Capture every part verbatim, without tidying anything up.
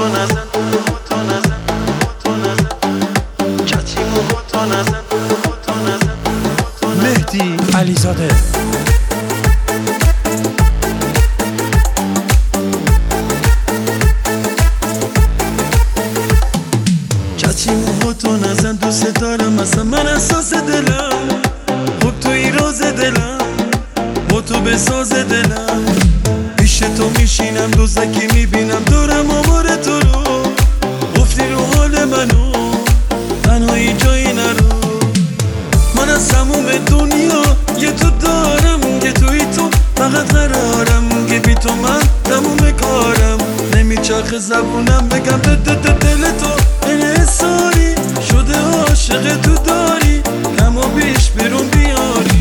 نزن موتو نزن موتو نزن چاچی موتو نزن موتو نزن مهدی علیزاده چاچی موتو نزن دوست دارم اصلا من اساس دلم خوب توی راز دلم موتو بساز دلم پیش تو میشینم دوزکی میبینم دورم آوار تو رو گفتی رو حال منو تنهایی جایی نرو من از تموم دنیا یه تو دارم یه توی تو فقط قرارم که بی تو من تموم کارم نمیچرخ زبونم بگم ده ده ده دل تو انحصاری شده عاشق تو داری کم و بیش بیرون بیاری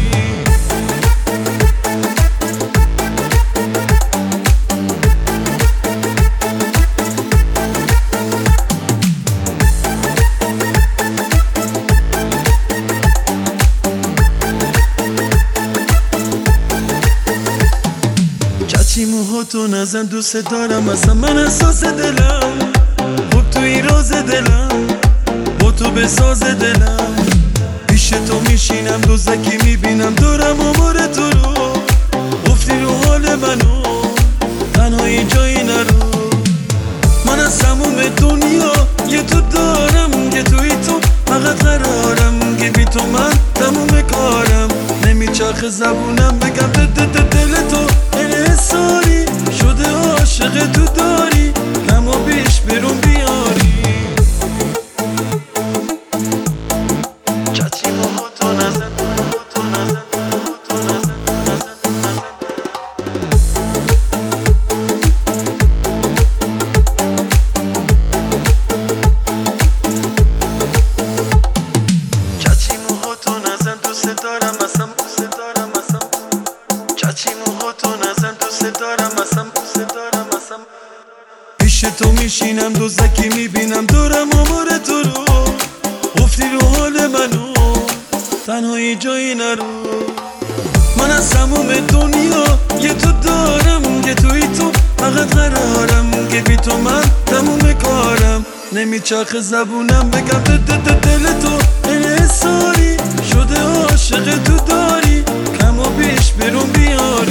چاچی موهاتو نزن دوست دارم اصلا من اساس دلم خوب توی راز دلم با تو بساز دلم پیش تو میشینم دوزکی میبینم دورم آوار تو رو گفتی رو حال منو تنهایی جایی نرو من از تموم دنیا یه تو دارم یه توی تو فقط قرارم که بی تو من تموم کارم نمیچرخ زبونم بگم ده ده ده دل تو انحصاری شده عاشق تو داری کم و بیش بیرون بیاری چاچی موتو نزن موتو نزن موتو نزن نزن چاچی موتو نزن دوست دارم اصلا دوست دارم اصلا چاچی موتو نزن دوست دارم اصلا دوست دارم اصلا پیش تو میشینم دوزکی میبینم دورم آوار تو رو گفتی رو حال منو تنهایی جایی نرو من از تموم دنیا یه تو دارم یه توی تو فقط قرارم که بی تو من تموم کارم نمیچرخ زبونم بگم ده ده ده دل تو انحصاری شده عاشق تو داری کم و بیش بیرون بیاری